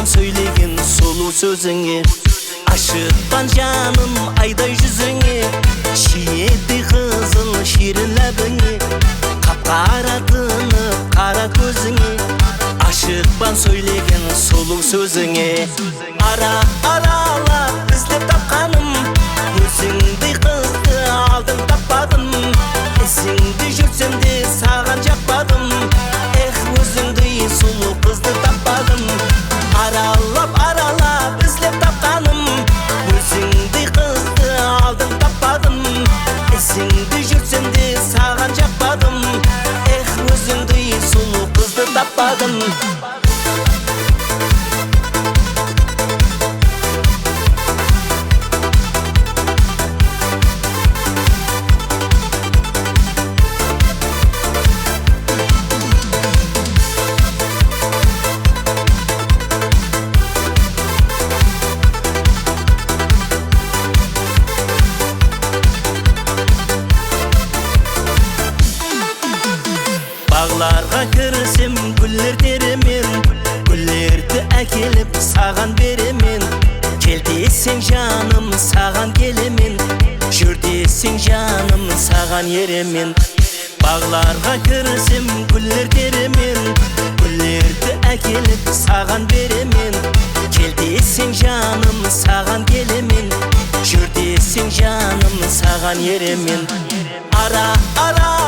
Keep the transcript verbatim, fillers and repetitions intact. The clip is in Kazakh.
Ашықпан сөйлеген сұлу сөзіңе, ашықпан жаным айдай жүзіңе, шиедей қызыл шерін ләбіңе, қап-қара тынып қара көзіңе, ашықпан сөйлеген сұлу сөзіңе. Ара аралап іздеп тапқаным, өзіңдей қызды алдым таппадым, есіңде жүрсем де саған жақпадым, ех, өзіңдей сұлу қызды таппадым. Аралап аралап іздеп тапқаным, өзіңдей қызды алдым таппадым, есіңде жүрсем де саған жақпадым, ех, өзіңдей сұлу қызды таппадым. Бағларға кірсем гүллер теремен, гүллерді әкеліп саған беремен. Кел десең жаным саған келемен, жүр десең жаным саған еремен. Бағларға кірсем гүллер теремен, гүллерді әкеліп саған беремен. Кел десең жаным саған келемен, жүр десең жаным саған еремен. Ара ара